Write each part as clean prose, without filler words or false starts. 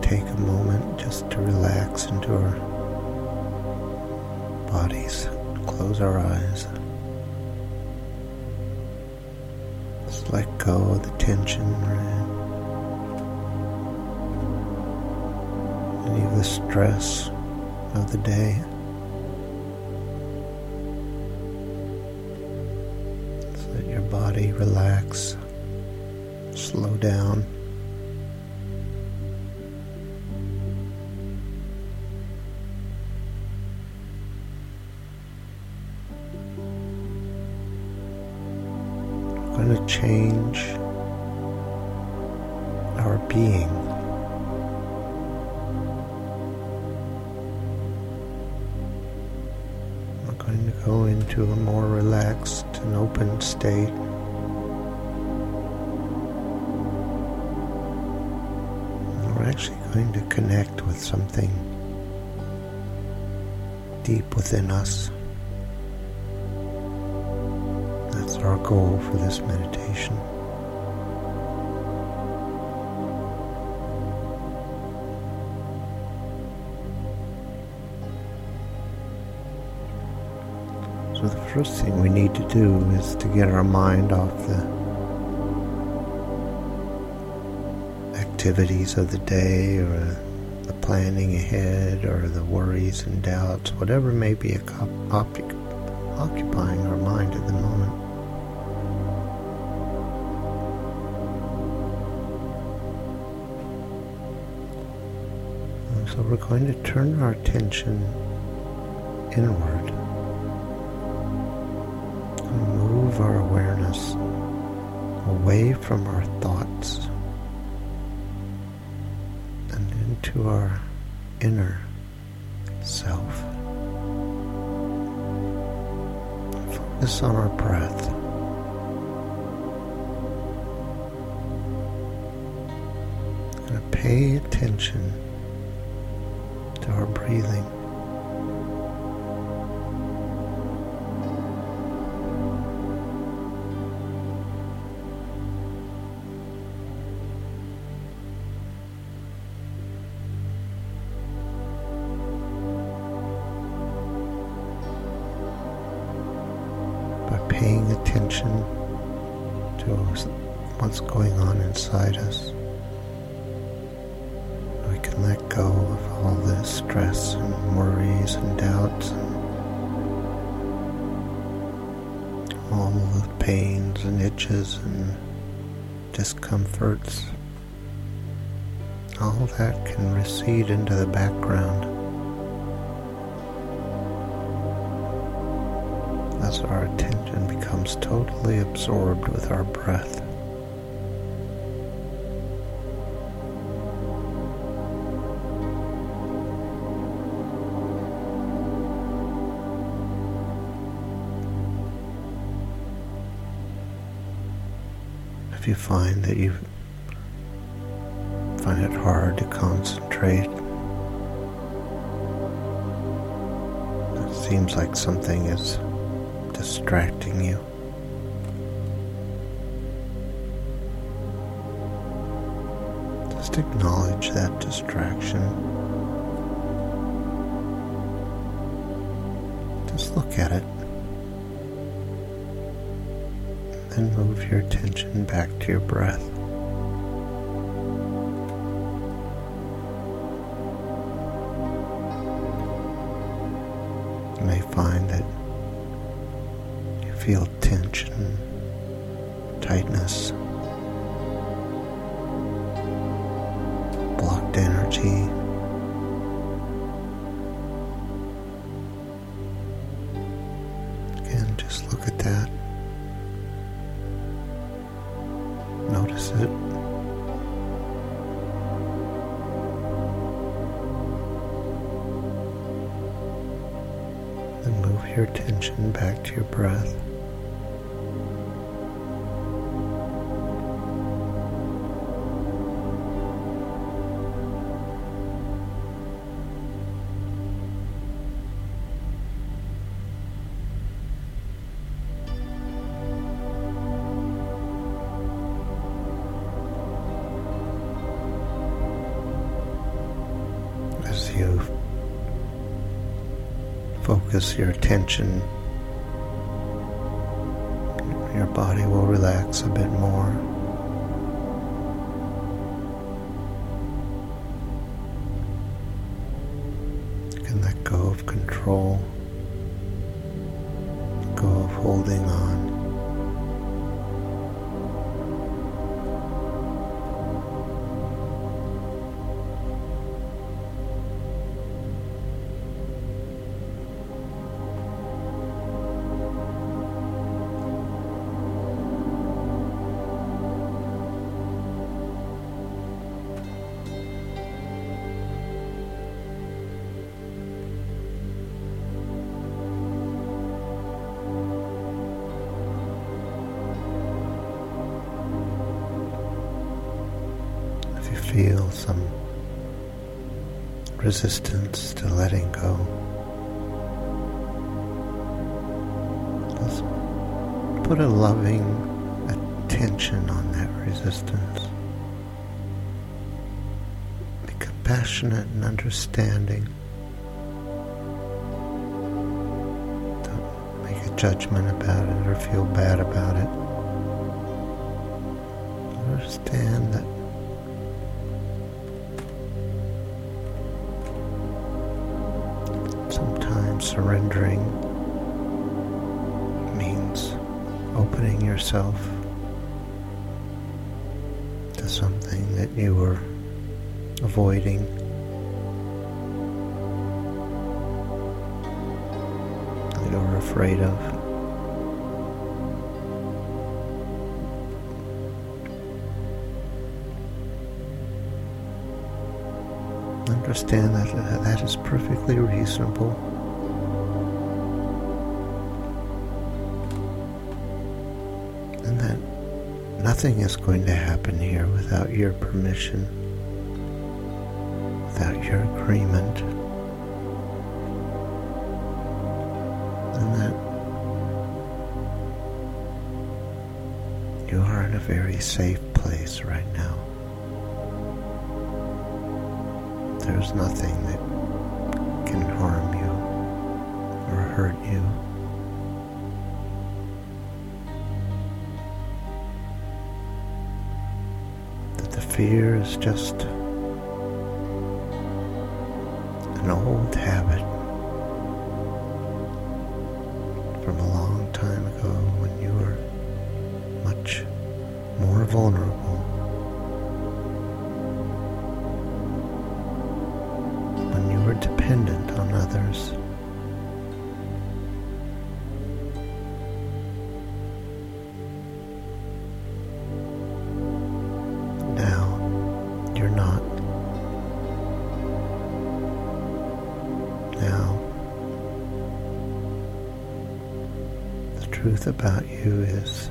take a moment just to relax into our bodies, close our eyes. Just let go of the tension, right? Any of the stress of the day. Just let your body relax, slow down. We're going to change our being. We're going to go into a more relaxed and open state. And we're actually going to connect with something deep within us. That's our goal for this meditation. So the first thing we need to do is to get our mind off the activities of the day or the planning ahead or the worries and doubts, whatever may be occupying our mind at the moment. And so we're going to turn our attention inward. Move our awareness away from our thoughts and into our inner self. Focus on our breath. And pay attention to our breathing. Paying attention to what's going on inside us, we can let go of all the stress and worries and doubts and all the pains and itches and discomforts. All that can recede into the background as our attention becomes totally absorbed with our breath. If you find that you find it hard to concentrate, it seems like something is distracting you, just acknowledge that distraction. Just look at it. Then move your attention back to your breath. You may find that feel tension, tightness, blocked energy. Again, just look at that. Notice it. Then move your attention back to your breath. focus your attention, your body will relax a bit more. You can let go of control, let go of holding on. Feel some resistance to letting go. Just put a loving attention on that resistance. Be compassionate and understanding. Don't make a judgment about it or feel bad about it. Understand that surrendering means opening yourself to something that you were avoiding. That you were afraid of. Understand that that is perfectly reasonable. And that nothing is going to happen here without your permission, without your agreement, and that you are in a very safe place right now. There's nothing that can harm you or hurt you. Fear is just an old habit from a long time ago when you were much more vulnerable, when you were dependent on others. You're not. Now, the truth about you is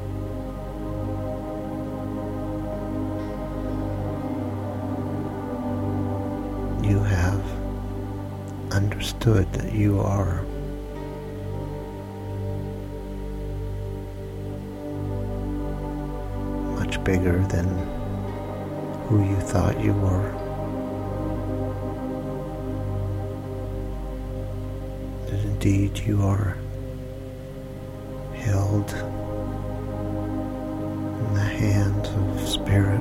you have understood that you are much bigger than who you thought you were. That indeed you are held in the hands of Spirit,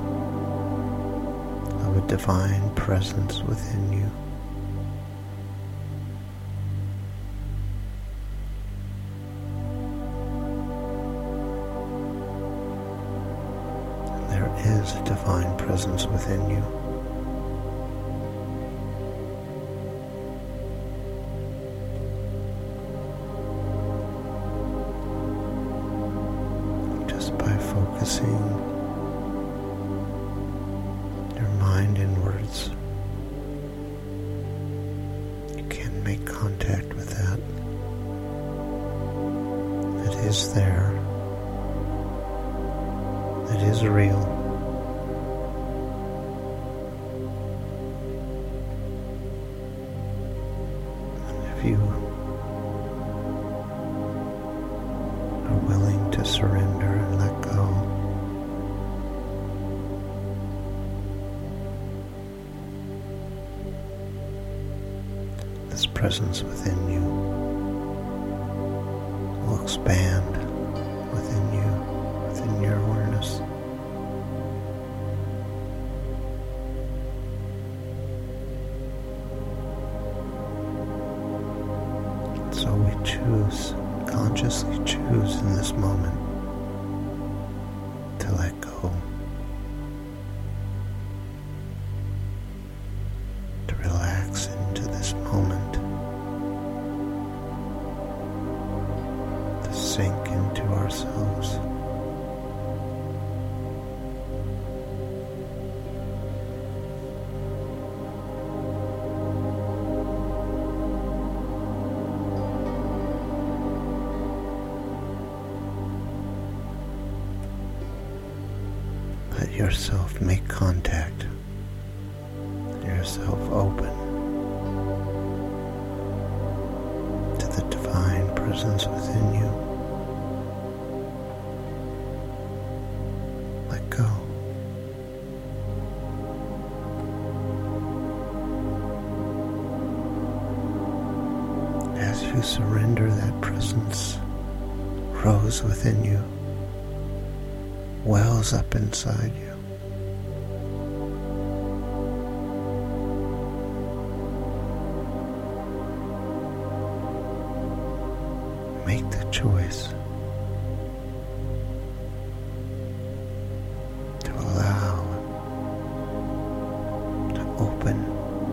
of a divine presence within you. There is a divine presence within you. Just by focusing your mind inwards, you can make contact with that. It is there. It is real. And if you are willing to surrender and let go, the this presence within you will expand within you, within your awareness. So we choose, consciously choose in this moment to let go, to relax into this moment, to sink into ourselves. Let yourself make contact. Let yourself open to the divine presence within you. Let go. As you surrender, that presence rose within you, wells up inside you. Make the choice to allow, to open,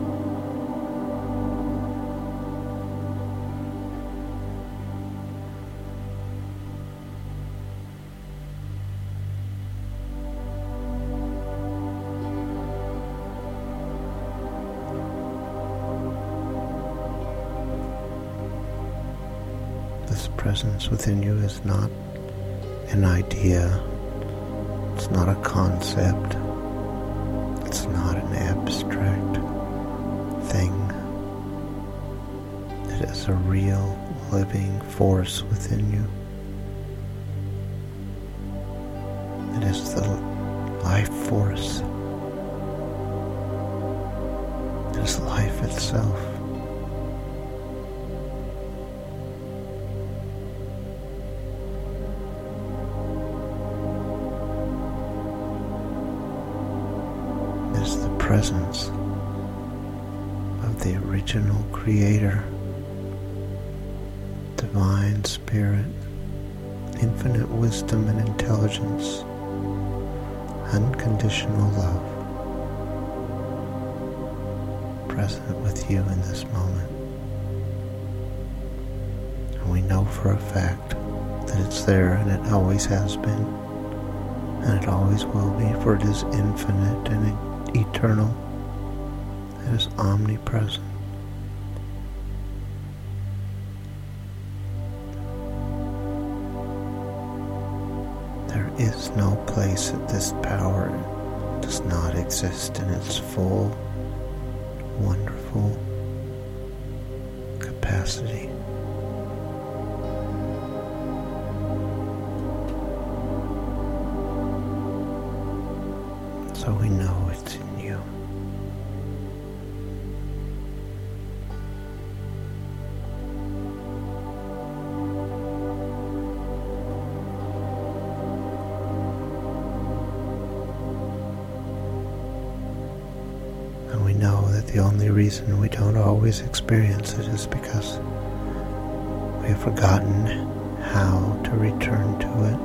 this presence within you is not an idea, it's not a concept, it's not an abstract thing. It is a real, living force within you. It is the life force. It is life itself. Is the presence of the original Creator, Divine Spirit, infinite wisdom and intelligence, unconditional love, present with you in this moment. And we know for a fact that it's there, and it always has been, and it always will be, for it is infinite and eternal. It is omnipresent. There is no place that this power does not exist in its full, wonderful capacity. So we know it's in you. And we know that the only reason we don't always experience it is because we have forgotten how to return to it.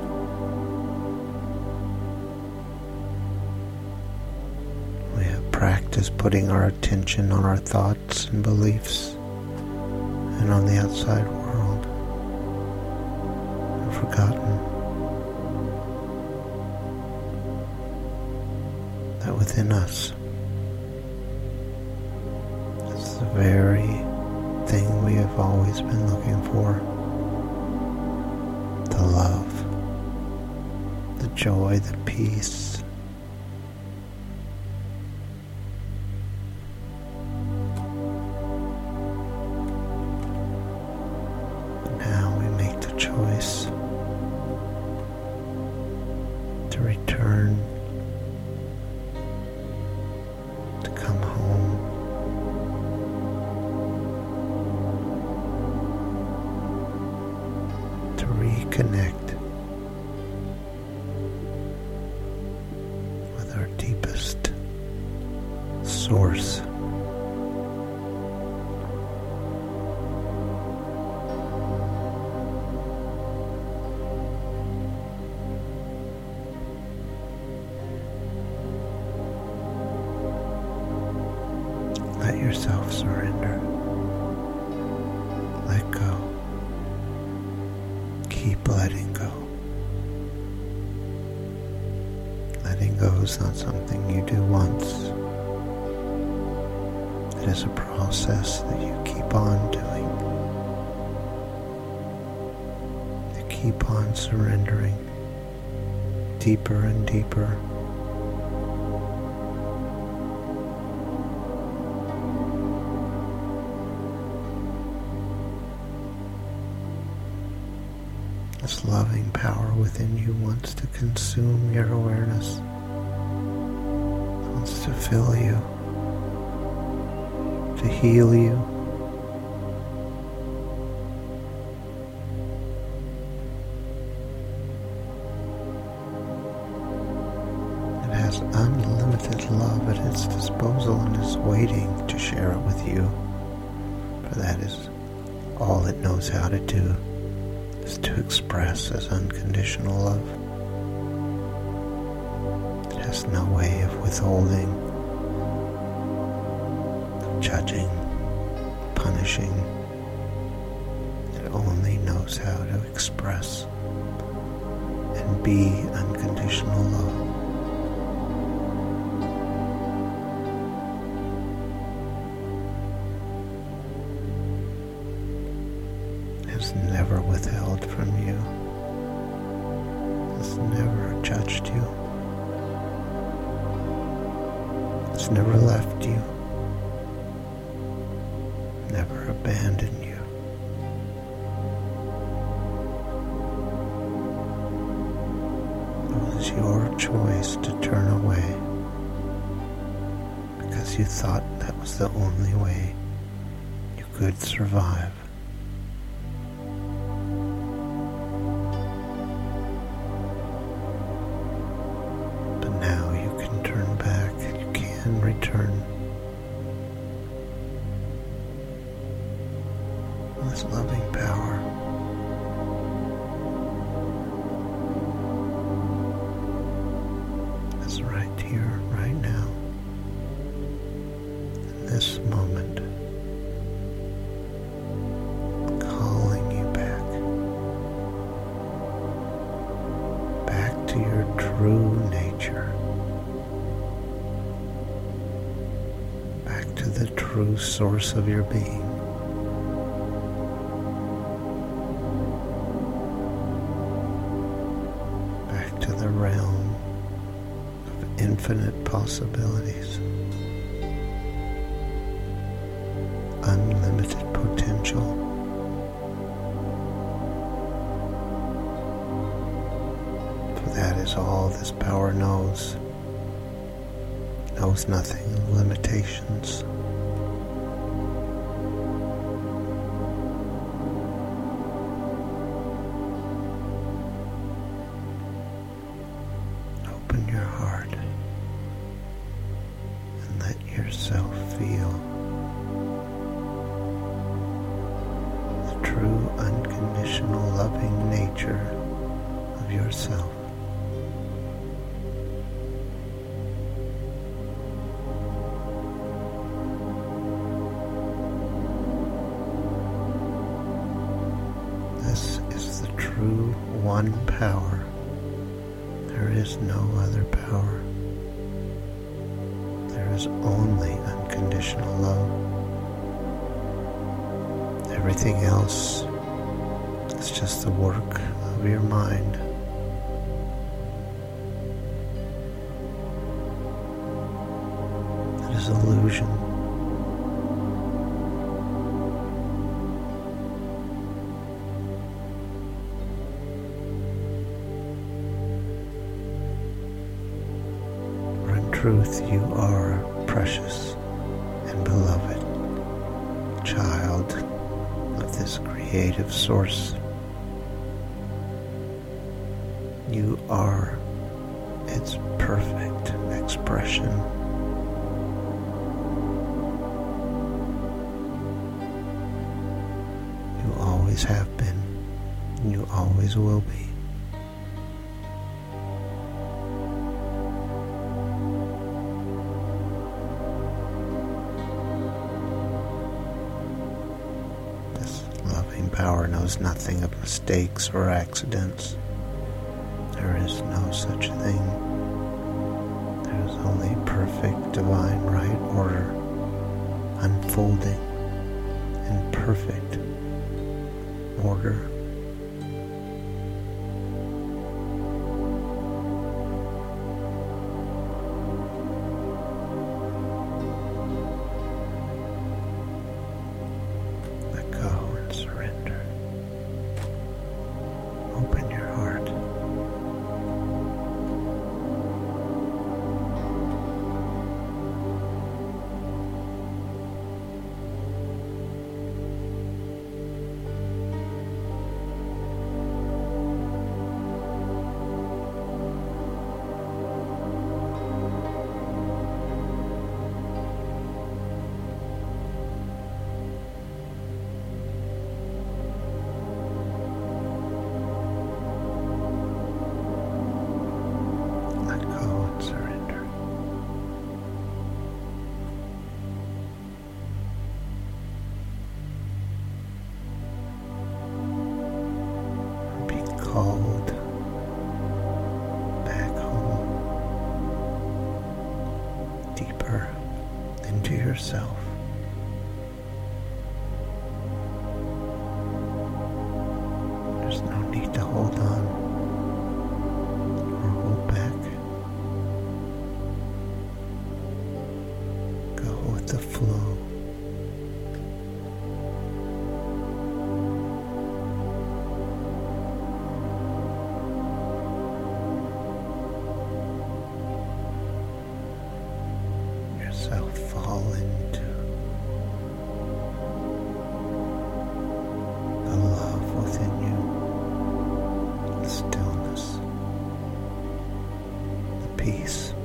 Practice putting our attention on our thoughts and beliefs and on the outside world, and forgotten that within us is the very thing we have always been looking for: the love, the joy, the peace. Choice to return, to come home, to reconnect with our deepest source. Let yourself surrender. Let go. Keep letting go. Letting go is not something you do once. It is a process that you keep on doing. You keep on surrendering deeper and deeper. This loving power within you wants to consume your awareness, wants to fill you, to heal you. It has unlimited love at its disposal and is waiting to share it with you, for that is all it knows how to do. Is to express as unconditional love. It has no way of withholding, of judging, punishing. It only knows how to express and be unconditional love. Has never withheld from you, has never judged you, has never left you, never abandoned you. It was your choice to turn away because you thought that was the only way you could survive. Return this loving power. It's right here, right now, in this moment, calling you back to your true nature. To the true source of your being. Back to the realm of infinite possibilities. Unlimited potential. For that is all this power knows. Knows nothing of limitations. Open your heart and let yourself feel the true unconditional loving nature of yourself. This is the true one power. There is no other power. There is only unconditional love. Everything else is just the work of your mind. It is illusion. Truth, you are precious and beloved child of this creative source. You are its perfect expression. You always have been, and you always will be. This loving power knows nothing of mistakes or accidents. There is no such thing. There is only perfect divine right order unfolding in perfect order. Let go and surrender. Open your heart. Called back home, deeper into yourself. There's no need to hold on or hold back. Go with the flow. Fall into the love within you, the stillness, the peace.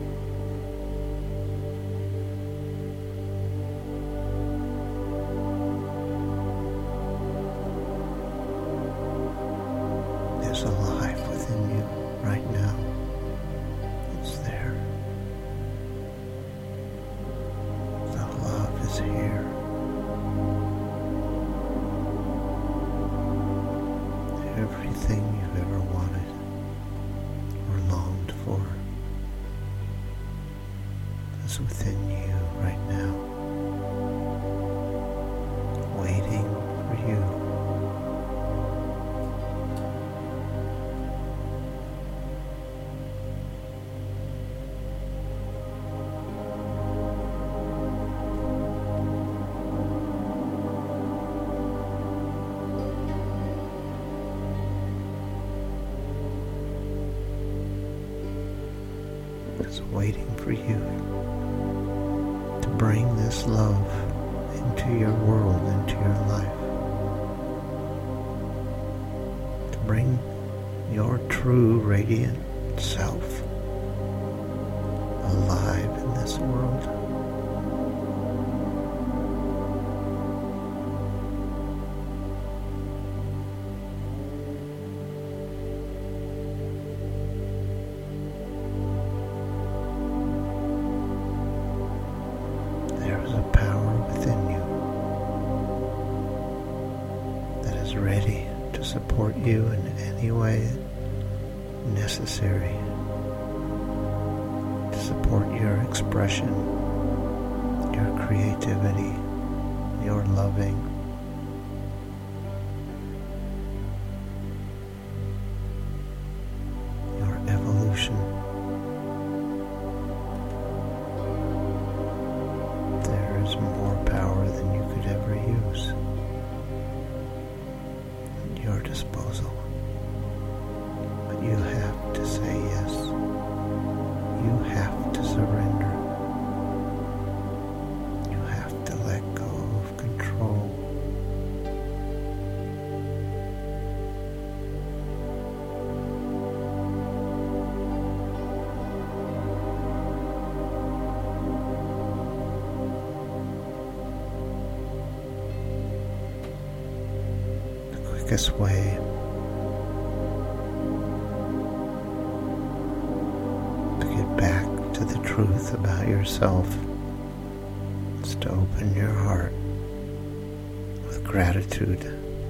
There's a life within you right now. It's there. Is here. Everything you've ever wanted or longed for is within you right now, waiting for you. Is waiting for you to bring this love into your world, into your life, to bring your true radiant self alive in this world. There is a power within you that is ready to support you in any way necessary to support your expression, your creativity, your loving. Your evolution. There is more power than you could ever use at your disposal. But you have to say yes. You have to surrender. You have to let go of control. quickest way to get back to the truth about yourself is to open your heart with gratitude.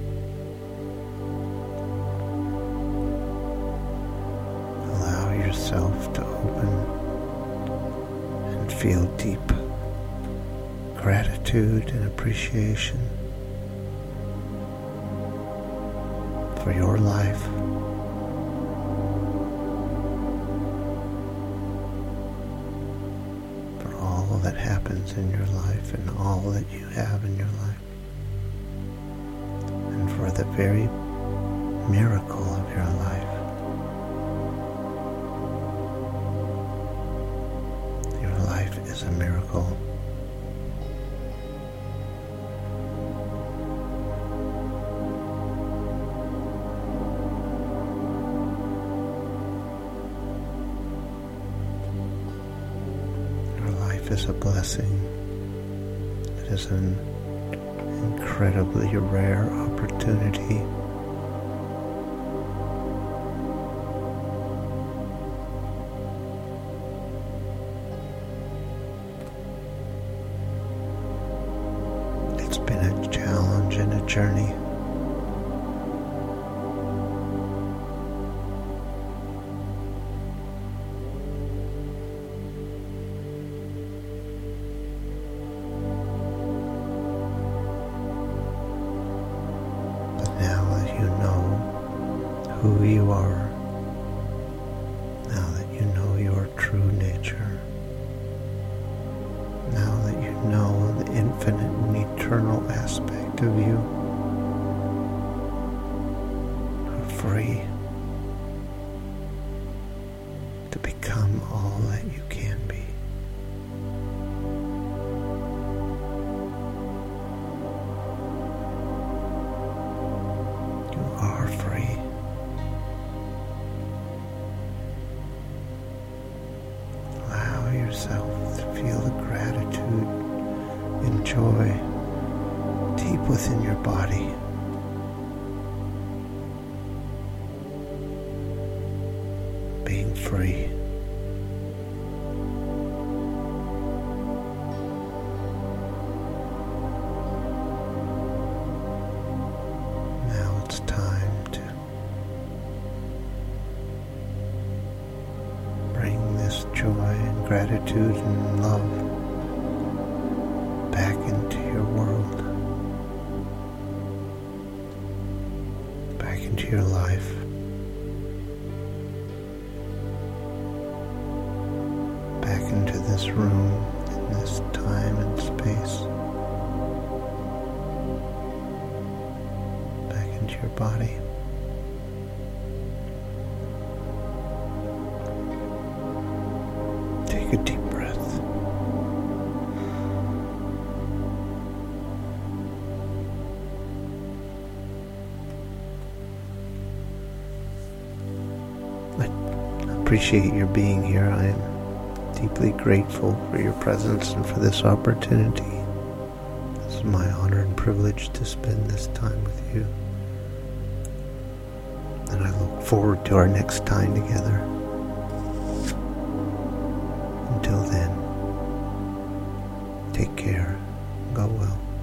Allow yourself to open and feel deep gratitude and appreciation for your life, for all that happens in your life and all that you have in your life, and for the very miracle of your life. Your life is a miracle. Is a blessing. It is an incredibly rare opportunity It's been a challenge and a journey. Who you are, now that you know your true nature, now that you know the infinite and eternal aspect of you, are free to become all that you can be. You are free. Yourself to feel the gratitude and joy deep within your body. Being free. Now it's time to bring this joy and gratitude and love back into your world, back into your life. Back into this room, in this time and space, back into your body. Take a deep breath. I appreciate your being here. I am deeply grateful for your presence and for this opportunity. This is my honor and privilege to spend this time with you. And I look forward to our next time together. Until then, take care. Go well.